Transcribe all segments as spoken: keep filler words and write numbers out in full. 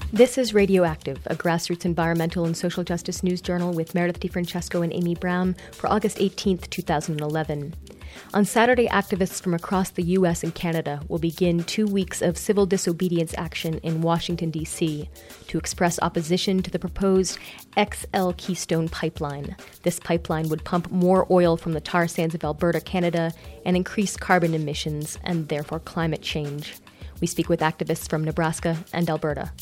This is Radioactive, a grassroots environmental and social justice news journal with Meredith DeFrancesco and Amy Brown for August eighteenth, twenty eleven. On Saturday, activists from across the U S and Canada will begin two weeks of civil disobedience action in Washington, D C to express opposition to the proposed X L Keystone Pipeline. This pipeline would pump more oil from the tar sands of Alberta, Canada, and increase carbon emissions and therefore climate change. We speak with activists from Nebraska and Alberta.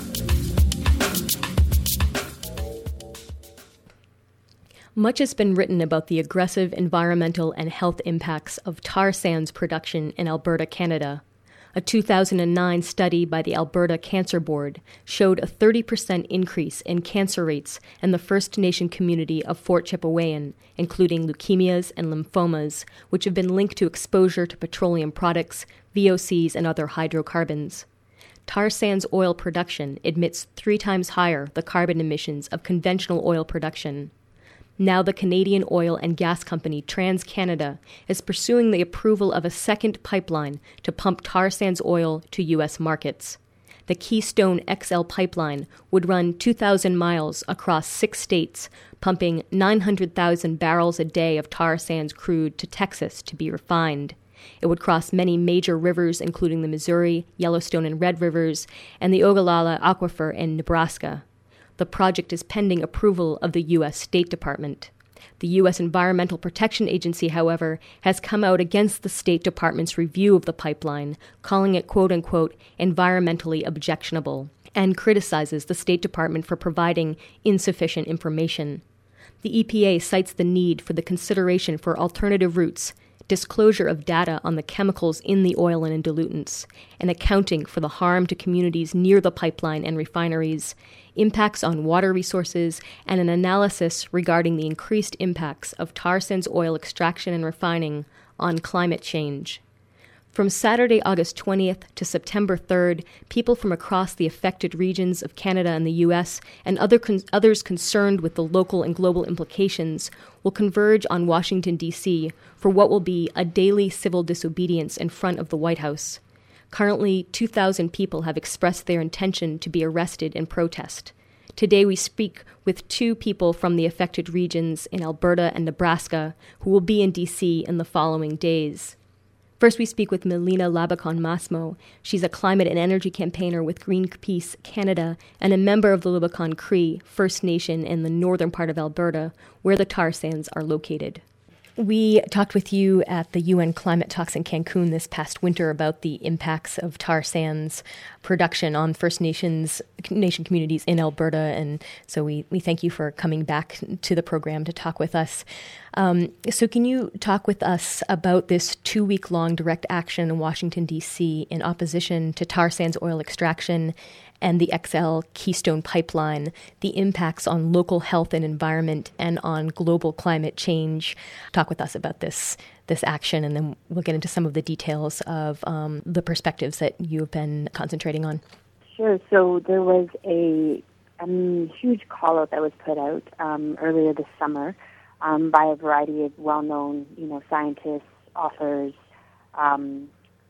Much has been written about the aggressive environmental and health impacts of tar sands production in Alberta, Canada. A two thousand nine study by the Alberta Cancer Board showed a thirty percent increase in cancer rates in the First Nation community of Fort Chipewyan, including leukemias and lymphomas, which have been linked to exposure to petroleum products, V O Cs, and other hydrocarbons. Tar sands oil production emits three times higher the carbon emissions of conventional oil production. Now the Canadian oil and gas company TransCanada is pursuing the approval of a second pipeline to pump tar sands oil to U S markets. The Keystone X L pipeline would run two thousand miles across six states, pumping nine hundred thousand barrels a day of tar sands crude to Texas to be refined. It would cross many major rivers, including the Missouri, Yellowstone, and Red Rivers, and the Ogallala Aquifer in Nebraska. The project is pending approval of the U S State Department. The U S Environmental Protection Agency, however, has come out against the State Department's review of the pipeline, calling it quote-unquote environmentally objectionable, and criticizes the State Department for providing insufficient information. The E P A cites the need for the consideration for alternative routes, disclosure of data on the chemicals in the oil and in diluents, and accounting for the harm to communities near the pipeline and refineries, impacts on water resources, and an analysis regarding the increased impacts of tar sands oil extraction and refining on climate change. From Saturday, August twentieth to September third, people from across the affected regions of Canada and the U S and other con- others concerned with the local and global implications will converge on Washington, D C for what will be a daily civil disobedience in front of the White House. Currently, two thousand people have expressed their intention to be arrested in protest. Today we speak with two people from the affected regions in Alberta and Nebraska who will be in D C in the following days. First, we speak with Melina Labicon-Masmo. She's a climate and energy campaigner with Greenpeace Canada and a member of the Lubicon Cree First Nation in the northern part of Alberta, where the tar sands are located. We talked with you at the U N climate talks in Cancun this past winter about the impacts of tar sands production on First Nations nation communities in Alberta, and so we, we thank you for coming back to the program to talk with us. Um, so can you talk with us about this two-week-long direct action in Washington, D C in opposition to tar sands oil extraction and the X L Keystone Pipeline, the impacts on local health and environment and on global climate change? Talk with us about this this action, and then we'll get into some of the details of um, the perspectives that you've been concentrating on. Sure. So there was a, a huge call-out that was put out um, earlier this summer um, by a variety of well-known, you know, scientists, authors, um,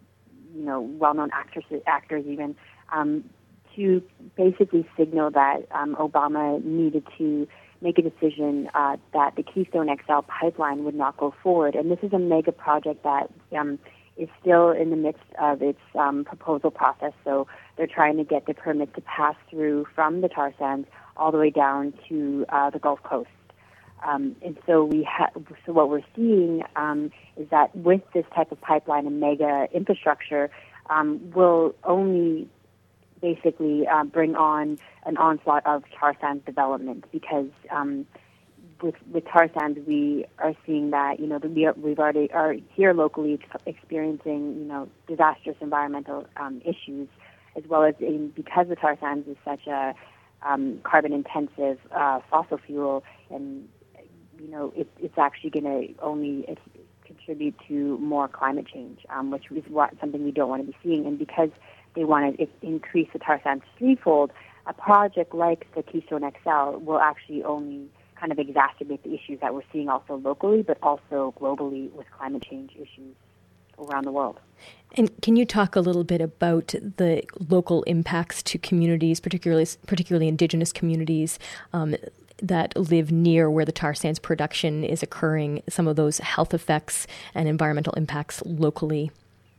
you know, well-known actresses, actors even, um, to basically signal that um, Obama needed to make a decision uh, that the Keystone X L pipeline would not go forward. And this is a mega project that um, is still in the midst of its um, proposal process. So they're trying to get the permit to pass through from the tar sands all the way down to uh, the Gulf Coast. Um, and so we ha- so what we're seeing um, is that with this type of pipeline and mega infrastructure, um, will only basically uh, bring on an onslaught of tar sands development, because um, with with tar sands we are seeing that, you know, we are, we've already are here locally experiencing, you know, disastrous environmental um, issues, as well as in, because the tar sands is such a um, carbon intensive uh, fossil fuel, and you know it, it's actually going to only it, contribute to more climate change, um, which is what something we don't want to be seeing. And because they want to increase the tar sands threefold, a project like the Keystone X L will actually only kind of exacerbate the issues that we're seeing also locally, but also globally with climate change issues. around the world. And can you talk a little bit about the local impacts to communities, particularly particularly indigenous communities um, that live near where the tar sands production is occurring, some of those health effects and environmental impacts locally?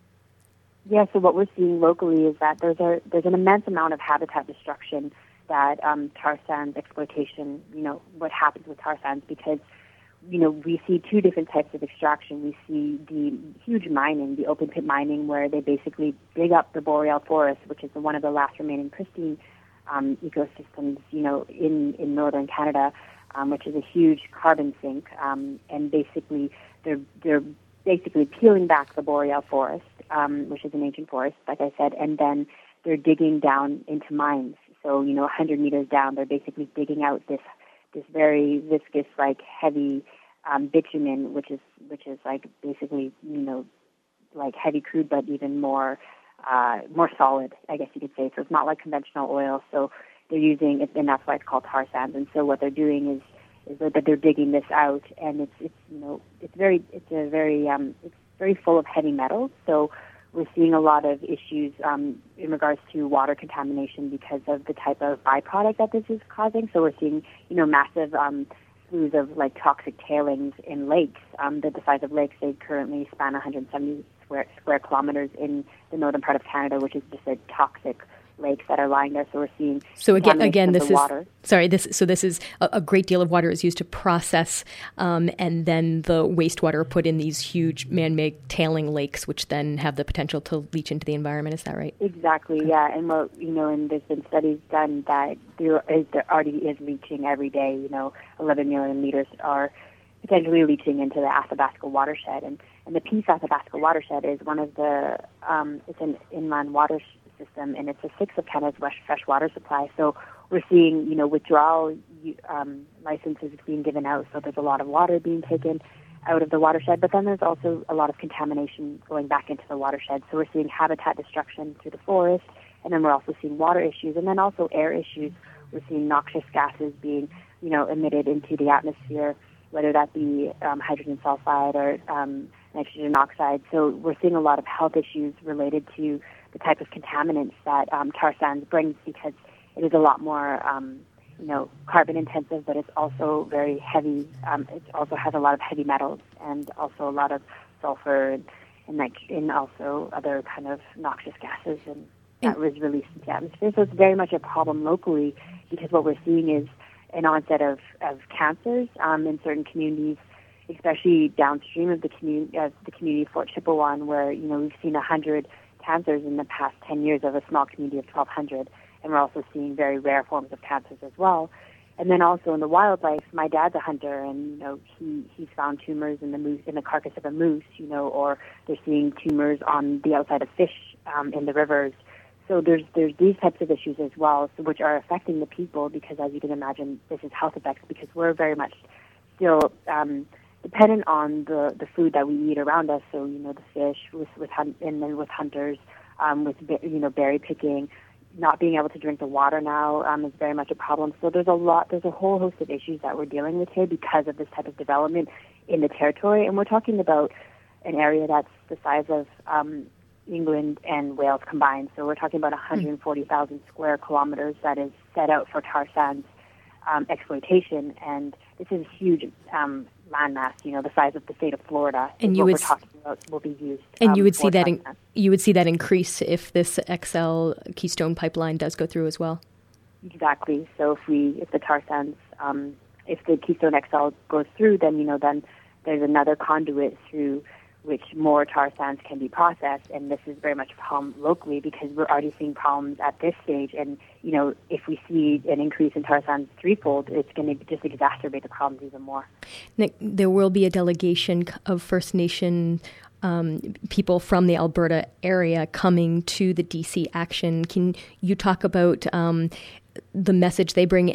Yeah, so what we're seeing locally is that there's a there's an immense amount of habitat destruction that um, tar sands exploitation, you know, what happens with tar sands, because, you know, we see two different types of extraction. We see the huge mining, the open pit mining, where they basically dig up the boreal forest, which is one of the last remaining pristine um, ecosystems, you know, in, in northern Canada, um, which is a huge carbon sink, um, and basically they're they're basically peeling back the boreal forest, um, which is an ancient forest, like I said, and then they're digging down into mines. So, you know, one hundred meters down, they're basically digging out this this very viscous, like heavy um, bitumen, which is which is like basically, you know, like heavy crude, but even more uh, more solid, I guess you could say. So it's not like conventional oil. So they're using it, and that's why it's called tar sands. And so what they're doing is is that they're digging this out, and it's it's you know it's very it's a very um, it's very full of heavy metals. So we're seeing a lot of issues um, in regards to water contamination because of the type of byproduct that this is causing. So we're seeing, you know, massive um, sloughs of like toxic tailings in lakes. Um, they're the size of lakes. They currently span one hundred seventy square, square kilometers in the northern part of Canada, which is just a toxic lakes that are lying there. So we're seeing so again, again, this is water. sorry. This so this is a, a great deal of water is used to process, um, and then the wastewater put in these huge man-made tailing lakes, which then have the potential to leach into the environment. Is that right? Exactly. Yeah, and what you know, and there's been studies done that there is there already is leaching every day. You know, eleven million liters are potentially leaching into the Athabasca watershed, and and the Peace Athabasca watershed is one of the um, it's an inland water system, and it's a sixth of Canada's fresh water supply. So we're seeing, you know, withdrawal um, licenses being given out. So there's a lot of water being taken out of the watershed, but then there's also a lot of contamination going back into the watershed. So we're seeing habitat destruction through the forest, and then we're also seeing water issues, and then also air issues. We're seeing noxious gases being, you know, emitted into the atmosphere, whether that be um, hydrogen sulfide or um, nitrogen oxide. So we're seeing a lot of health issues related to the type of contaminants that um, tar sands brings, because it is a lot more, um, you know, carbon intensive, but it's also very heavy. Um, it also has a lot of heavy metals and also a lot of sulfur and, and, like, and also other kind of noxious gases and that was released into the atmosphere. So it's very much a problem locally, because what we're seeing is an onset of, of cancers um, in certain communities, especially downstream of the community, of the community of Fort Chipewyan, where, you know, we've seen one hundred cancers in the past ten years of a small community of twelve hundred, and we're also seeing very rare forms of cancers as well. And then also in the wildlife, my dad's a hunter, and, you know, he, he's found tumors in the moose, in the carcass of a moose, you know, or they're seeing tumors on the outside of fish um, in the rivers. So there's there's these types of issues as well, so which are affecting the people, because as you can imagine, this is health effects, because we're very much still um, dependent on the, the food that we eat around us. So, you know, the fish with, with hunt, and then with hunters, um, with, you know, berry picking, not being able to drink the water now um, is very much a problem. So there's a lot, there's a whole host of issues that we're dealing with here because of this type of development in the territory. And we're talking about an area that's the size of um, England and Wales combined. So we're talking about one hundred forty thousand square kilometers that is set out for tar sands um, exploitation. And this is a huge um, landmass, you know, the size of the state of Florida. And you what would, we're talking about will be used. And um, you would see that in, sands. you would see that increase if this X L Keystone pipeline does go through as well. Exactly. So if we, if the tar sands, um, if the Keystone X L goes through, then, you know, then there's another conduit through which more tar sands can be processed, and this is very much a problem locally because we're already seeing problems at this stage. And, you know, if we see an increase in tar sands threefold, it's going to just exacerbate the problems even more. Nick, there will be a delegation of First Nation um, people from the Alberta area coming to the D C Action. Can you talk about um, the message they bring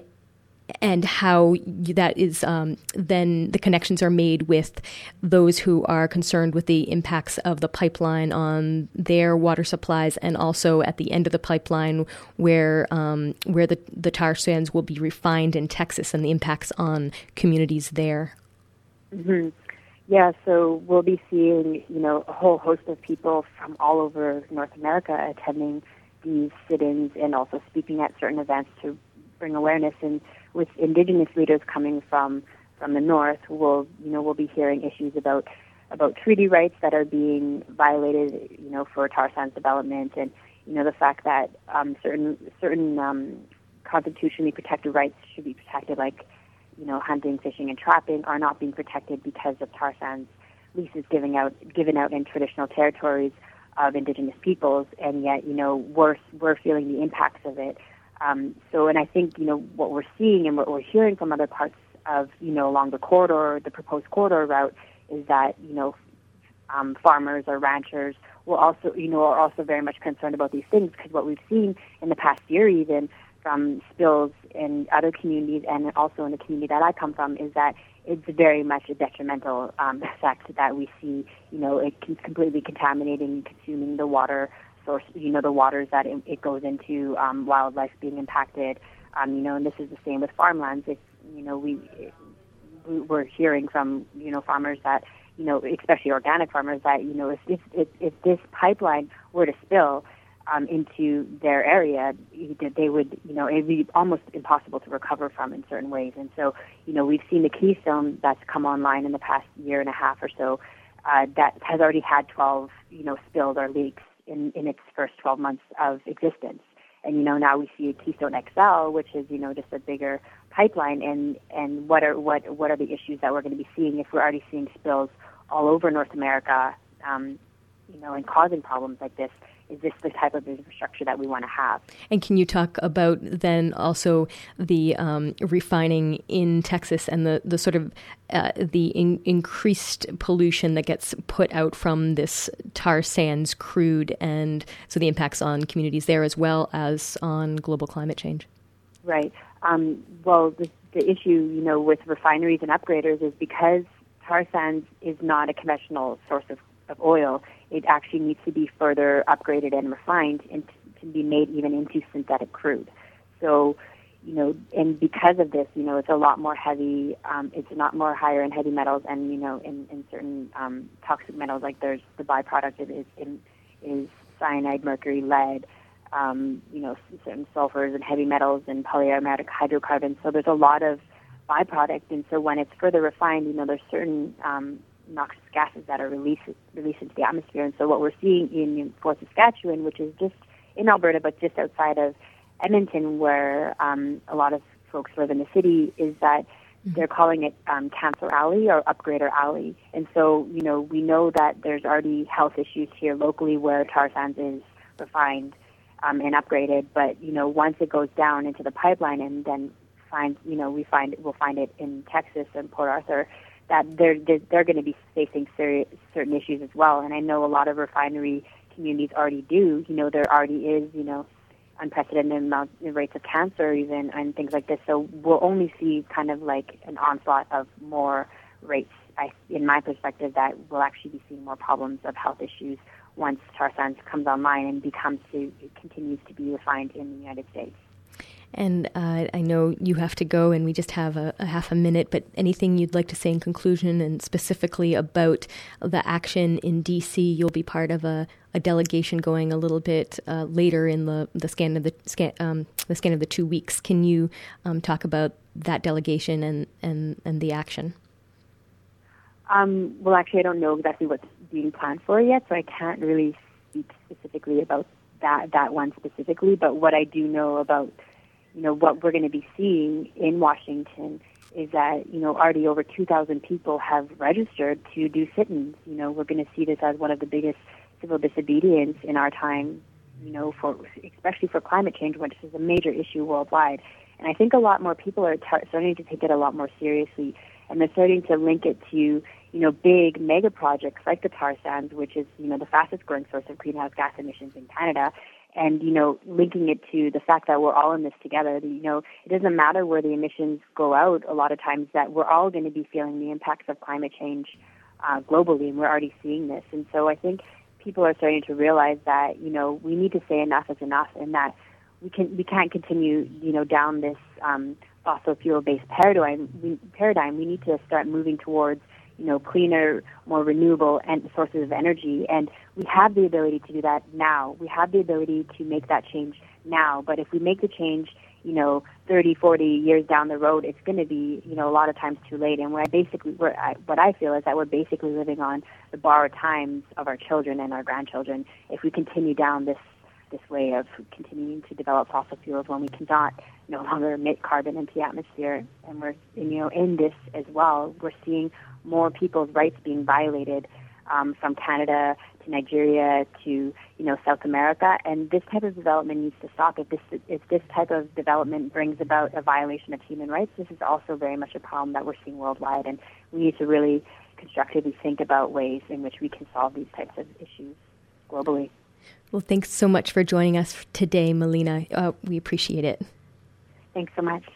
and how that is um, then the connections are made with those who are concerned with the impacts of the pipeline on their water supplies, and also at the end of the pipeline where um, where the, the tar sands will be refined in Texas and the impacts on communities there? Mm-hmm. Yeah, so we'll be seeing, you know, a whole host of people from all over North America attending these sit-ins and also speaking at certain events to bring awareness. And with Indigenous leaders coming from from the north, we'll, you know, we'll be hearing issues about about treaty rights that are being violated, you know, for tar sands development, and you know the fact that um, certain certain um, constitutionally protected rights should be protected, like you know, hunting, fishing, and trapping, are not being protected because of tar sands leases giving out given out in traditional territories of Indigenous peoples, and yet, you know, we're we're feeling the impacts of it. Um, so, and I think, you know, what we're seeing and what we're hearing from other parts of, you know, along the corridor, the proposed corridor route, is that, you know, um, farmers or ranchers will also, you know, are also very much concerned about these things, because what we've seen in the past year, even from spills in other communities and also in the community that I come from, is that it's very much a detrimental um, effect that we see. You know, it can completely contaminating and consuming the water source, you know, the waters that it, it goes into, um, wildlife being impacted. Um, you know, and this is the same with farmlands. If, you know, we, we we're hearing from, you know, farmers that, you know, especially organic farmers, that, you know, if, if, if, if this pipeline were to spill, Um, into their area, they would, you know, it'd be almost impossible to recover from in certain ways. And so, you know, we've seen the Keystone that's come online in the past year and a half or so, uh, that has already had twelve, you know, spills or leaks in, in its first twelve months of existence. And, you know, now we see a Keystone X L, which is, you know, just a bigger pipeline. And, and what are what what are the issues that we're going to be seeing if we're already seeing spills all over North America, um, you know, and causing problems like this? Is this the type of infrastructure that we want to have? And can you talk about then also the um, refining in Texas and the, the sort of uh, the in, increased pollution that gets put out from this tar sands crude, and so the impacts on communities there as well as on global climate change? Right. Um, well, the, the issue, you know, with refineries and upgraders is because tar sands is not a conventional source of, of oil. It actually needs to be further upgraded and refined and to be made even into synthetic crude. So, you know, and because of this, you know, it's a lot more heavy, um, it's a lot more higher in heavy metals and, you know, in, in certain um, toxic metals, like there's the byproduct of it is, is cyanide, mercury, lead, um, you know, certain sulfurs and heavy metals and polyaromatic hydrocarbons. So there's a lot of byproduct, and so when it's further refined, you know, there's certain um, noxious gases that are released released into the atmosphere. And so what we're seeing in, in Fort Saskatchewan, which is just in Alberta, but just outside of Edmonton, where um, a lot of folks live in the city, is that mm-hmm. they're calling it um, Cancer Alley or Upgrader Alley. And so, you know, we know that there's already health issues here locally where tar sands is refined um, and upgraded. But, you know, once it goes down into the pipeline and then find, you know, we find we'll find it in Texas and Port Arthur, that they're they're, they're going to be facing serious, certain issues as well. And I know a lot of refinery communities already do. You know, there already is, you know, unprecedented amount rates of cancer even and things like this. So we'll only see kind of like an onslaught of more rates, I, in my perspective, that we'll actually be seeing more problems of health issues once tar sands comes online and becomes to it continues to be refined in the United States. And uh, I know you have to go, and we just have a, a half a minute, but anything you'd like to say in conclusion, and specifically about the action in D C? You'll be part of a, a delegation going a little bit uh, later in the, the scan of the scan, um, the scan of the two weeks. Can you um, talk about that delegation and, and, and the action? Um, well, actually, I don't know exactly what's being planned for yet, so I can't really speak specifically about that that one specifically. But what I do know about you know, what we're going to be seeing in Washington is that, you know, already over two thousand people have registered to do sit-ins. You know, we're going to see this as one of the biggest civil disobedience in our time, you know, for especially for climate change, which is a major issue worldwide. And I think a lot more people are tar- starting to take it a lot more seriously, and they're starting to link it to, you know, big mega projects like the tar sands, which is, you know, the fastest growing source of greenhouse gas emissions in Canada. And, you know, linking it to the fact that we're all in this together. You know, it doesn't matter where the emissions go out a lot of times, that we're all going to be feeling the impacts of climate change uh, globally, and we're already seeing this. And so I think people are starting to realize that, you know, we need to say enough is enough, and that we can we can't continue, you know, down this um, fossil fuel-based paradigm. We, paradigm. We need to start moving towards, you know, cleaner, more renewable and sources of energy. And we have the ability to do that now. We have the ability to make that change now. But if we make the change, you know, thirty, forty years down the road, it's going to be, you know, a lot of times too late. And we're basically, we're, I, what I feel is that we're basically living on the borrowed times of our children and our grandchildren if we continue down this this way of continuing to develop fossil fuels when we cannot no longer emit carbon into the atmosphere. And we're, you know, in this as well, we're seeing more people's rights being violated um, from Canada to Nigeria to, you know, South America. And this type of development needs to stop. If this, if this type of development brings about a violation of human rights, this is also very much a problem that we're seeing worldwide. And we need to really constructively think about ways in which we can solve these types of issues globally. Well, thanks so much for joining us today, Melina. Uh, we appreciate it. Thanks so much.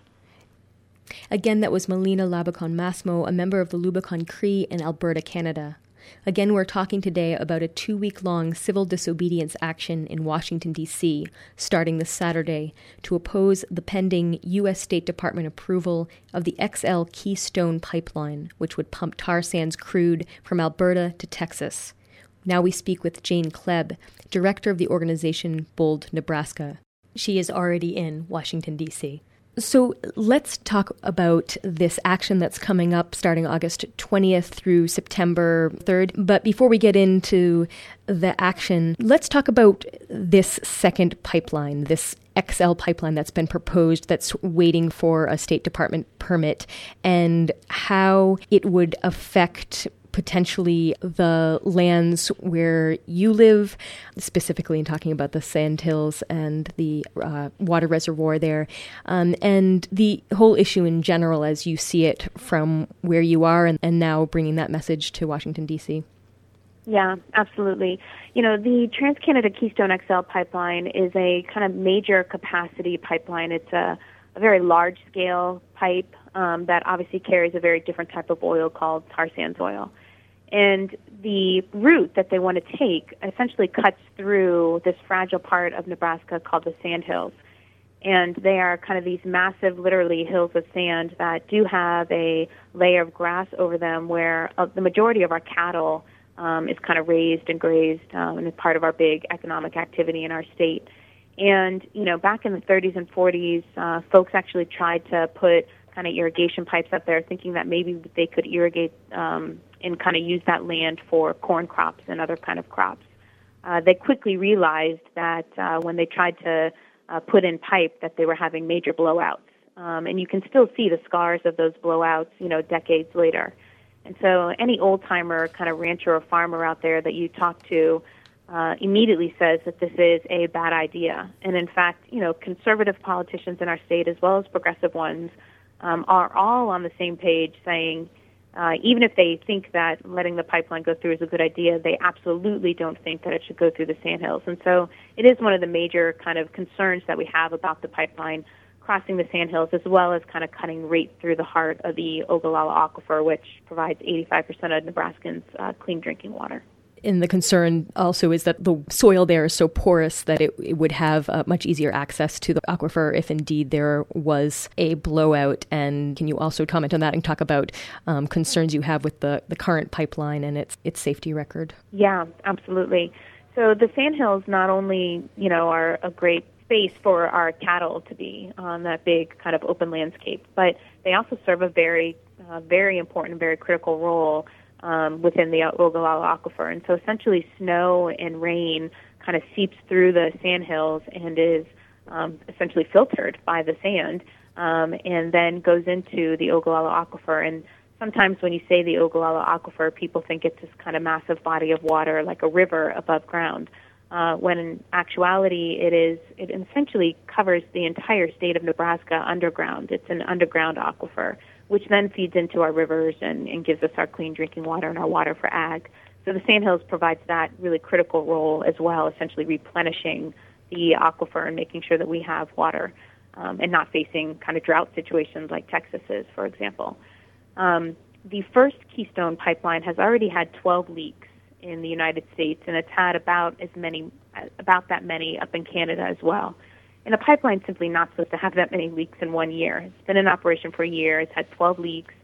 Again, that was Melina Labicon-Masmo, a member of the Lubicon Cree in Alberta, Canada. Again, we're talking today about a two-week-long civil disobedience action in Washington, D C, starting this Saturday, to oppose the pending U S State Department approval of the X L Keystone Pipeline, which would pump tar sands crude from Alberta to Texas. Now we speak with Jane Klebb, director of the organization Bold, Nebraska. She is already in Washington, D C. So let's talk about this action that's coming up starting August twentieth through September third. But before we get into the action, let's talk about this second pipeline, this X L pipeline that's been proposed that's waiting for a State Department permit, and how it would affect potentially the lands where you live, specifically in talking about the Sandhills and the uh, water reservoir there, um, and the whole issue in general as you see it from where you are, and, and now bringing that message to Washington, D C. Yeah, absolutely. You know, the TransCanada Keystone X L pipeline is a kind of major capacity pipeline. It's a, a very large-scale pipe um, that obviously carries a very different type of oil called tar sands oil. And the route that they want to take essentially cuts through this fragile part of Nebraska called the Sandhills. And they are kind of these massive, literally, hills of sand that do have a layer of grass over them where uh, the majority of our cattle um, is kind of raised and grazed um, and is part of our big economic activity in our state. And, you know, back in the thirties and forties, uh, folks actually tried to put kind of irrigation pipes up there thinking that maybe they could irrigate um, and kind of use that land for corn crops and other kind of crops. Uh, they quickly realized that uh, when they tried to uh, put in pipe that they were having major blowouts. Um, and you can still see the scars of those blowouts, you know, decades later. And so any old-timer kind of rancher or farmer out there that you talk to uh, immediately says that this is a bad idea. And in fact, you know, conservative politicians in our state as well as progressive ones um, are all on the same page saying, Uh, even if they think that letting the pipeline go through is a good idea, they absolutely don't think that it should go through the Sandhills. And so it is one of the major kind of concerns that we have about the pipeline crossing the Sandhills, as well as kind of cutting right through the heart of the Ogallala Aquifer, which provides eighty-five percent of Nebraskans uh, clean drinking water. And the concern also is that the soil there is so porous that it, it would have uh, much easier access to the aquifer if indeed there was a blowout. And can you also comment on that and talk about um, concerns you have with the, the current pipeline and its its safety record? Yeah, absolutely. So the Sandhills not only, you know, are a great space for our cattle to be on that big kind of open landscape, but they also serve a very, uh, very important, very critical role Um, within the Ogallala Aquifer. And so essentially snow and rain kind of seeps through the sandhills and is um, essentially filtered by the sand um, and then goes into the Ogallala Aquifer. And sometimes when you say the Ogallala Aquifer, people think it's this kind of massive body of water like a river above ground, uh, when in actuality it is, it essentially covers the entire state of Nebraska underground. It's an underground aquifer, which then feeds into our rivers and, and gives us our clean drinking water and our water for ag. So the Sandhills provides that really critical role as well, essentially replenishing the aquifer and making sure that we have water um, and not facing kind of drought situations like Texas is, for example. Um, the first Keystone pipeline has already had twelve leaks in the United States, and it's had about as many, about that many up in Canada as well. And a pipeline's simply not supposed to have that many leaks in one year. It's been in operation for a year. It's had twelve leaks.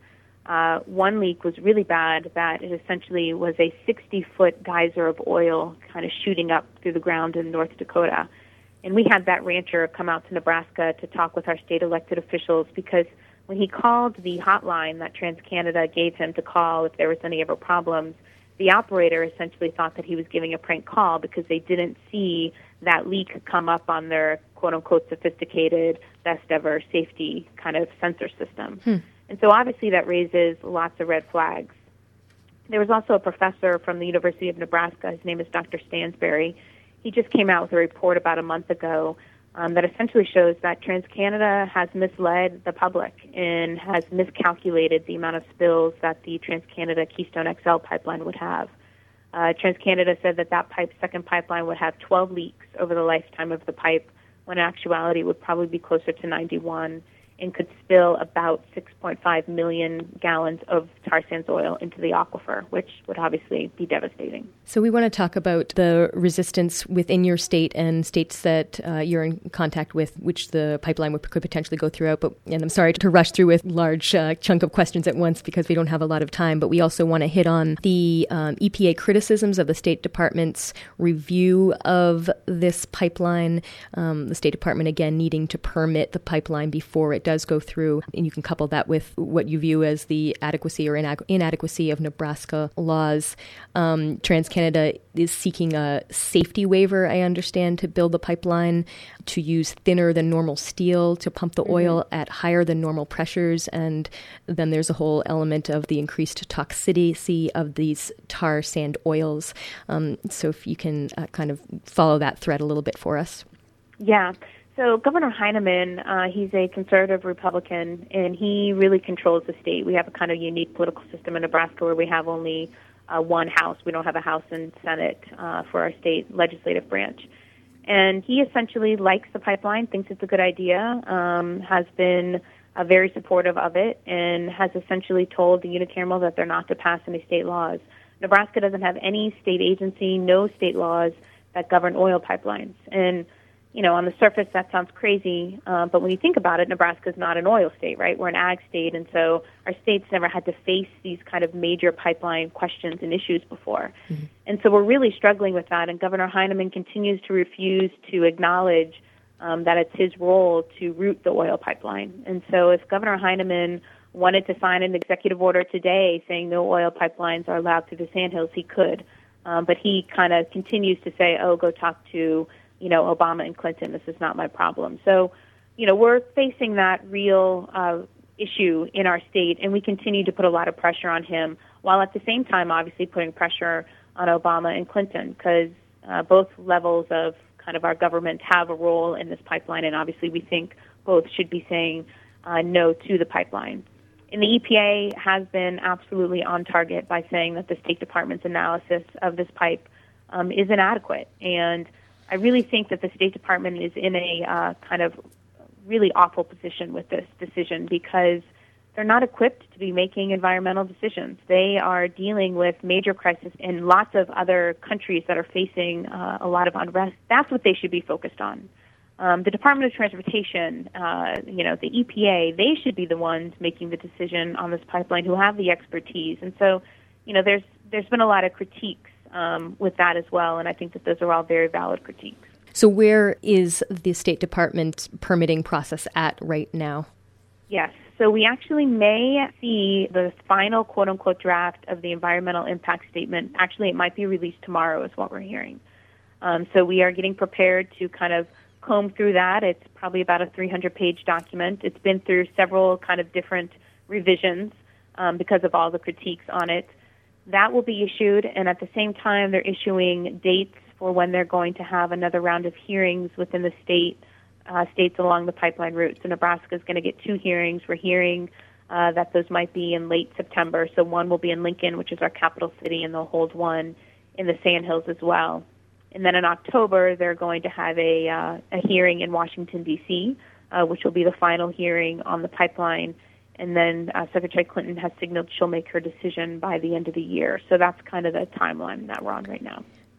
Uh, one leak was really bad, that it essentially was a sixty-foot geyser of oil kind of shooting up through the ground in North Dakota. And we had that rancher come out to Nebraska to talk with our state elected officials, because when he called the hotline that TransCanada gave him to call if there was any ever problems, the operator essentially thought that he was giving a prank call because they didn't see that leak come up on their quote-unquote sophisticated, best-ever safety kind of sensor system. Hmm. And so obviously that raises lots of red flags. There was also a professor from the University of Nebraska. His name is Doctor Stansberry. He just came out with a report about a month ago um, that essentially shows that TransCanada has misled the public and has miscalculated the amount of spills that the TransCanada Keystone X L pipeline would have. Uh, TransCanada said that that pipe, second pipeline would have twelve leaks over the lifetime of the pipe, when in actuality it would probably be closer to ninety-one, and could spill about six point five million gallons of tar sands oil into the aquifer, which would obviously be devastating. So we want to talk about the resistance within your state and states that uh, you're in contact with, which the pipeline would, could potentially go throughout. But and I'm sorry to rush through with large uh, chunk of questions at once because we don't have a lot of time. But we also want to hit on the um, E P A criticisms of the State Department's review of this pipeline. Um, the State Department, again, needing to permit the pipeline before it does go through. And you can couple that with what you view as the adequacy or inadequ- inadequacy of Nebraska laws. Um, TransCanada is seeking a safety waiver, I understand, to build the pipeline, to use thinner than normal steel to pump the mm-hmm. oil at higher than normal pressures. And then there's a whole element of the increased toxicity of these tar sand oils. Um, so if you can uh, kind of follow that thread a little bit for us. Yeah. So Governor Heineman, uh, he's a conservative Republican, and he really controls the state. We have a kind of unique political system in Nebraska where we have only uh, one house. We don't have a House and Senate uh, for our state legislative branch. And he essentially likes the pipeline, thinks it's a good idea, um, has been uh, very supportive of it, and has essentially told the unicameral that they're not to pass any state laws. Nebraska doesn't have any state agency, no state laws that govern oil pipelines. And you know, on the surface, that sounds crazy, uh, but when you think about it, Nebraska is not an oil state, right? We're an ag state, and so our state's never had to face these kind of major pipeline questions and issues before. Mm-hmm. And so we're really struggling with that, and Governor Heineman continues to refuse to acknowledge um, that it's his role to route the oil pipeline. And so if Governor Heineman wanted to sign an executive order today saying no oil pipelines are allowed through the Sandhills, he could, um, but he kind of continues to say, oh, go talk to you know, Obama and Clinton, this is not my problem. So, you know, we're facing that real uh, issue in our state, and we continue to put a lot of pressure on him, while at the same time, obviously, putting pressure on Obama and Clinton, because uh, both levels of kind of our government have a role in this pipeline, and obviously we think both should be saying uh, no to the pipeline. And the E P A has been absolutely on target by saying that the State Department's analysis of this pipe um, is inadequate, and I really think that the State Department is in a uh, kind of really awful position with this decision, because they're not equipped to be making environmental decisions. They are dealing with major crises in lots of other countries that are facing uh, a lot of unrest. That's what they should be focused on. Um, the Department of Transportation, uh, you know, the E P A, they should be the ones making the decision on this pipeline, who have the expertise. And so, you know, there's there's been a lot of critiques Um, with that as well, and I think that those are all very valid critiques. So where is the State Department permitting process at right now? Yes, so we actually may see the final quote-unquote draft of the environmental impact statement. Actually, it might be released tomorrow is what we're hearing. Um, so we are getting prepared to kind of comb through that. It's probably about a three hundred page document. It's been through several kind of different revisions um, because of all the critiques on it. That will be issued, and at the same time, they're issuing dates for when they're going to have another round of hearings within the state, uh, states along the pipeline route. So Nebraska is going to get two hearings. We're hearing uh, that those might be in late September. So one will be in Lincoln, which is our capital city, and they'll hold one in the Sandhills as well. And then in October, they're going to have a, uh, a hearing in Washington, D C, uh, which will be the final hearing on the pipeline. And then uh, Secretary Clinton has signaled she'll make her decision by the end of the year. So that's kind of the timeline that we're on right now.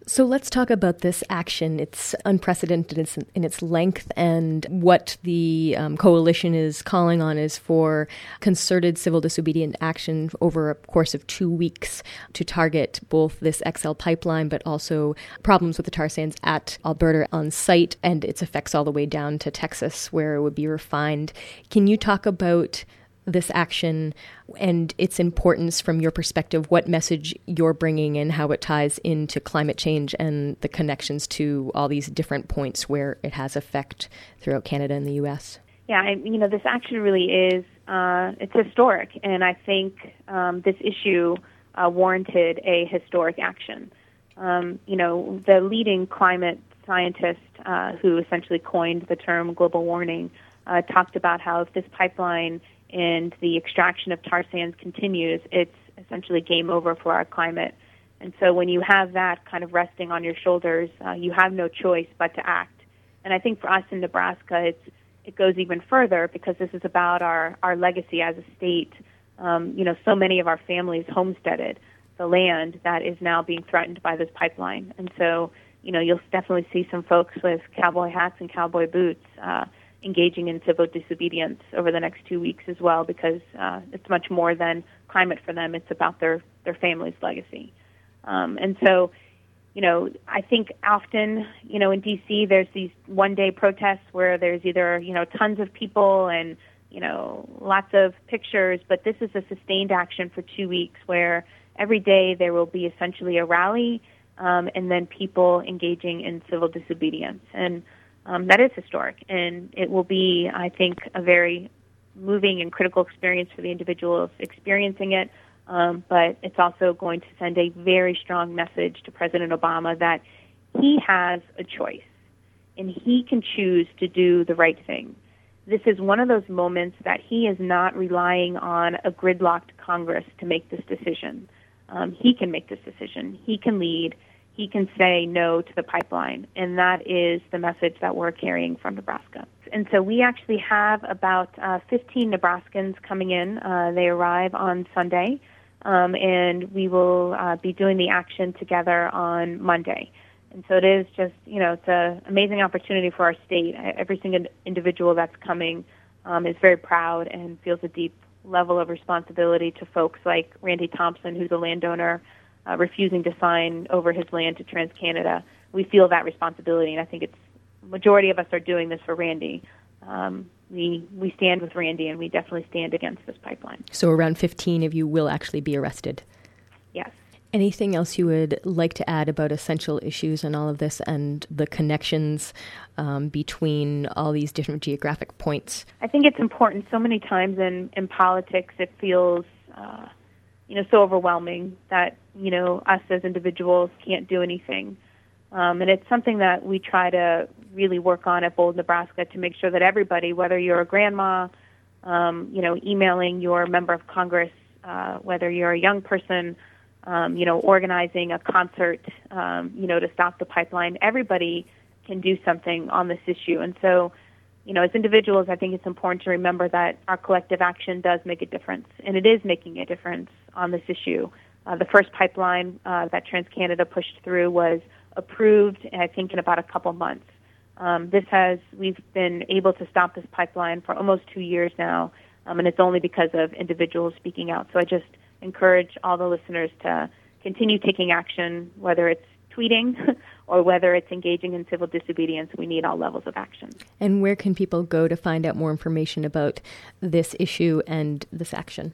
So let's talk about this action. It's unprecedented in its length, and what the um, coalition is calling on is for concerted civil disobedient action over a course of two weeks to target both this X L pipeline, but also problems with the tar sands at Alberta on site and its effects all the way down to Texas, where it would be refined. Can you talk about this action and its importance from your perspective, what message you're bringing and how it ties into climate change and the connections to all these different points where it has effect throughout Canada and the U S? Yeah, I, you know, this action really is, uh, it's historic, and I think um, this issue uh, warranted a historic action. Um, you know, the leading climate scientist uh, who essentially coined the term global warming uh, talked about how if this pipeline and the extraction of tar sands continues, it's essentially game over for our climate. And so when you have that kind of resting on your shoulders, uh, you have no choice but to act. And I think for us in Nebraska, it's, it goes even further because this is about our, our legacy as a state. Um, you know, so many of our families homesteaded the land that is now being threatened by this pipeline. And so, you know, you'll definitely see some folks with cowboy hats and cowboy boots uh, engaging in civil disobedience over the next two weeks as well, because uh, it's much more than climate for them. It's about their, their family's legacy. Um, and so, you know, I think often, you know, in D C there's these one-day protests where there's either, you know, tons of people and, you know, lots of pictures, but this is a sustained action for two weeks where every day there will be essentially a rally um, and then people engaging in civil disobedience. And Um, that is historic, and it will be, I think, a very moving and critical experience for the individuals experiencing it, um, but it's also going to send a very strong message to President Obama that he has a choice, and he can choose to do the right thing. This is one of those moments that he is not relying on a gridlocked Congress to make this decision. Um, he can make this decision. He can lead. He can say no to the pipeline, and that is the message that we're carrying from Nebraska. And so we actually have about uh, fifteen Nebraskans coming in. Uh, they arrive on Sunday, um, and we will uh, be doing the action together on Monday. And so it is just, you know, it's an amazing opportunity for our state. Every single individual that's coming um, is very proud and feels a deep level of responsibility to folks like Randy Thompson, who's a landowner, Uh, refusing to sign over his land to TransCanada. We feel that responsibility, and I think it's majority of us are doing this for Randy. Um, we we stand with Randy, and we definitely stand against this pipeline. So around fifteen of you will actually be arrested? Yes. Anything else you would like to add about essential issues and all of this and the connections um, between all these different geographic points? I think it's important. So many times in, in politics it feels uh, you know, so overwhelming that, you know, us as individuals can't do anything. Um, and it's something that we try to really work on at Bold, Nebraska, to make sure that everybody, whether you're a grandma, um, you know, emailing your member of Congress, uh, whether you're a young person, um, you know, organizing a concert, um, you know, to stop the pipeline, everybody can do something on this issue. And so, you know, as individuals, I think it's important to remember that our collective action does make a difference, and it is making a difference on this issue. Uh, the first pipeline uh, that TransCanada pushed through was approved, I think, in about a couple months. Um, this has, we've been able to stop this pipeline for almost two years now, um, and it's only because of individuals speaking out. So I just encourage all the listeners to continue taking action, whether it's tweeting or whether it's engaging in civil disobedience. We need all levels of action. And where can people go to find out more information about this issue and this action?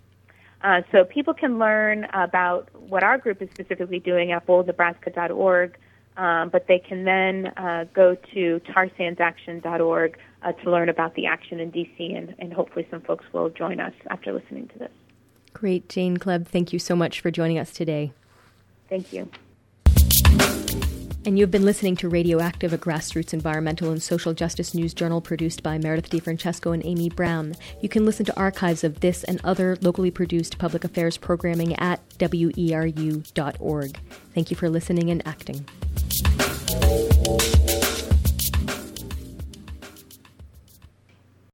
Uh, so people can learn about what our group is specifically doing at bold nebraska dot org, um, but they can then uh, go to tar sands action dot org uh, to learn about the action in D C, and, and hopefully some folks will join us after listening to this. Great. Jane Kleb, thank you so much for joining us today. Thank you. And you've been listening to Radioactive, a grassroots environmental and social justice news journal produced by Meredith DeFrancesco and Amy Brown. You can listen to archives of this and other locally produced public affairs programming at W E R U dot org. Thank you for listening and acting.